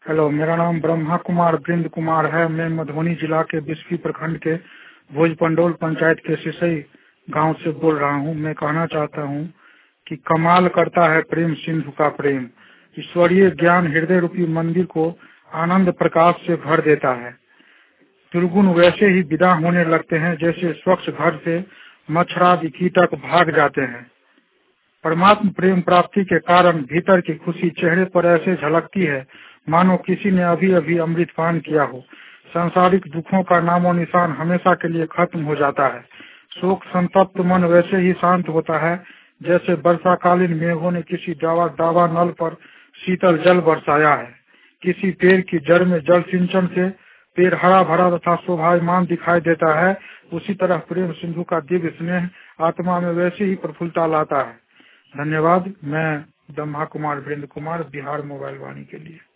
Hello, मेरा नाम ब्रह्मा कुमार वृंद कुमार है। मैं मधुबनी जिला के बिस्फी प्रखंड के भोजपंडोल पंचायत के सिसई गांव से बोल रहा हूं। मैं कहना चाहता हूं कि कमाल करता है प्रेम सिंधु का प्रेम। ईश्वरीय ज्ञान हृदय रूपी मंदिर को आनंद प्रकाश से भर देता है। दुर्गुण वैसे ही विदा होने लगते हैं जैसे स्वच्छ घर से मच्छरादि कीटक भाग जाते हैं। परमात्म प्रेम प्राप्ति के कारण भीतर की खुशी चेहरे पर ऐसे झलकती है मानो किसी ने अभी अभी अमृतपान किया हो। सांसारिक दुखों का नामो निशान हमेशा के लिए खत्म हो जाता है। शोक संतप्त मन वैसे ही शांत होता है जैसे वर्षाकालीन मेघों ने किसी दावा नल पर शीतल जल बरसाया है। किसी पेड़ की जड़ में जल सिंचन से पेड़ हरा भरा तथा शोभायमान दिखाई देता है, उसी तरह प्रेम सिंधु का दिव्य स्नेह आत्मा में वैसे ही प्रफुल्लता लाता है। धन्यवाद। मैं ब्रह्मा कुमार वृंद कुमार, बिहार मोबाइल वाणी के लिए।